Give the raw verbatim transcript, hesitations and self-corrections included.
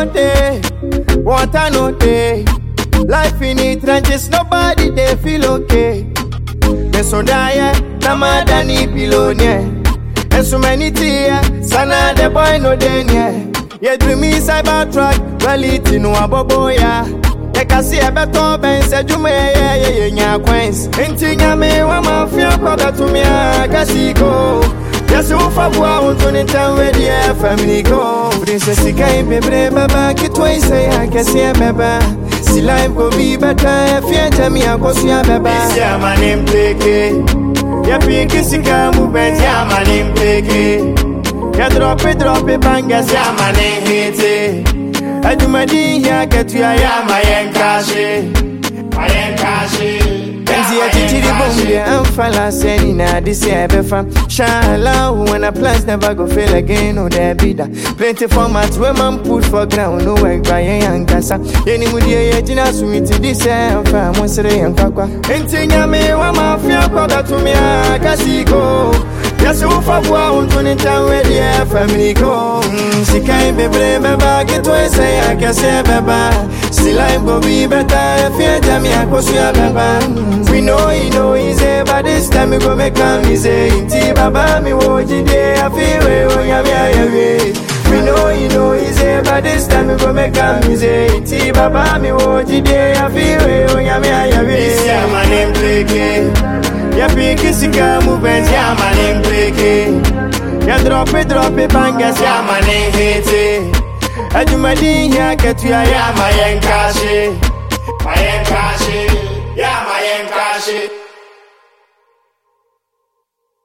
no day, water no day. Life in the trenches, nobody they feel okay. Me so die, na madani below ne. And so many tears, sana the boy no day ne. Ye dream is cyber truck, reality no aboboya. Ye can see a better ben se jume ye ye ye nya queens. Inti nyame wa mafia kwa betu mi a kasiko. Yes, you for one twenty ten with the family go. Princess Sika bebre baba kitwa say I can see a baba. See life go be better if you tell me I go see a baba. Yeah, my name Peke. Ya Peke Sika movement, yeah, my name Peke. Ya drop it, drop it, bangas, yeah, my name Hete. I do my D here, get to ya, my encash. My encash. Enzi atitiri bombi amfala seni na disi ebefa Shala when a plans never go fail again no there be that plenty formats where man put for ground no work by young gasa Yeni mudi ye jina sumiti disi amfa monsere yankakwa Enti nyame wa mafia kwa batumi akasiko Yasi ufabwa untuni tanwe diye family go Sikai bebre beba kitwe say akase beba See life go be better if you tell me I go see a beba We know you know easy, but this time we go make come easy. Inti baba mi woji de afi we onya mi ayawe. We know you know easy, but this time we go make come easy. Inti baba mi woji de afi we onya mi ayawe. This ya my name Peke. Ya Peke Sika movement ya my name Peke. Ya drop it drop it bangas ya my name Hete. Ajumadi ya ketu ya ya my encash. My encash. Yeah, my encash.